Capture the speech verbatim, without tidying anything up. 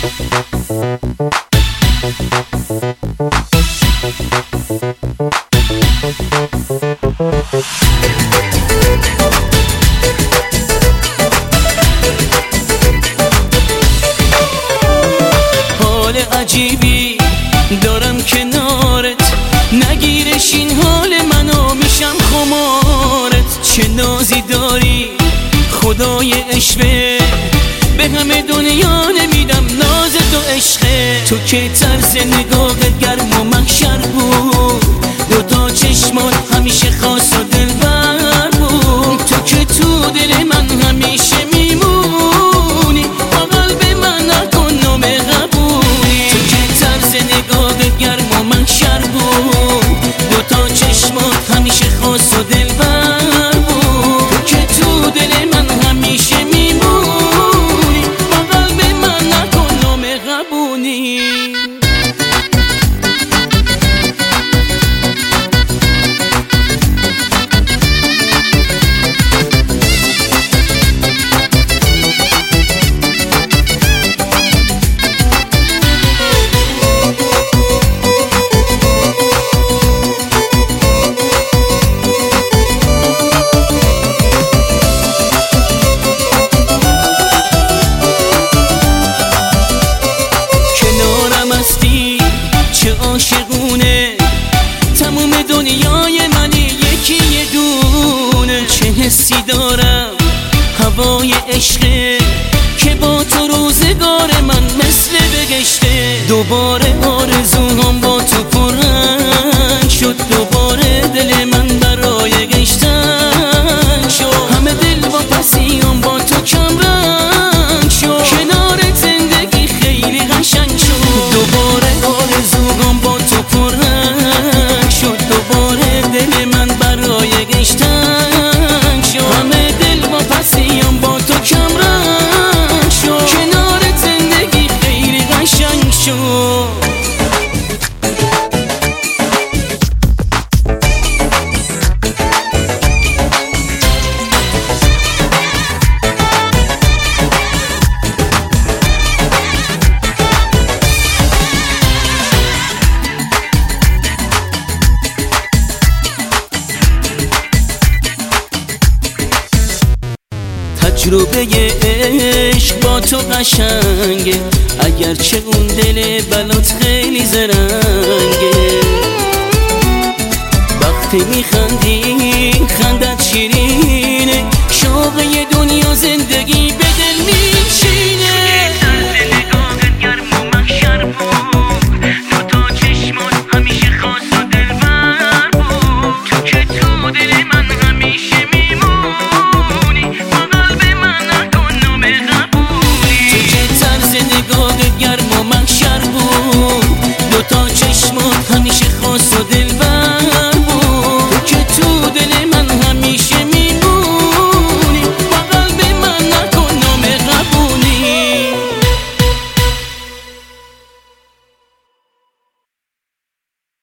حال عجیبی دارم کنارت، نگیرش این حال منو میشم خمارت. چه نازی داری خدای عشقه، به همه دنیا نمیدم ناز تو عشقه. تو که طرز نگاهت گرم و محشر بود، دوتا چشمات همیشه خاص و دلبر بود. تو که تو دل من همیشه میمونی، با قلب من نکن نام قبولی. تو که طرز نگاهت گرم و محشر بود، دوتا چشمات همیشه خاص و دلبر بود. تو که تو دل من همیشه میمونی، با قلب من نکن نام قبولی. عاشقونه تموم دنیای منی یکی یه دونه. چه حسی دارم هوای عشقه، که با تو روزگار من مثل بگشته. دوباره آرزوهام با تو پررنگ شد، دوباره دل من برای گشتن شد. همه دل با پسیام با تو کم رنگ شد، کنار زندگی خیلی قشنگ شد. دوباره آرزوهام با تو پررنگ شد، دوباره دل من برای گشتن شد. همه دل با پسیام با تو کم رنگ شد، کنار زندگی خیلی قشنگ شد. تجربه عشق با تو قشنگه، اگرچه اون دل بلات خیلی زرنگه. وقتی میخندی خندت شیرینه، شوق یه دنیا زندگی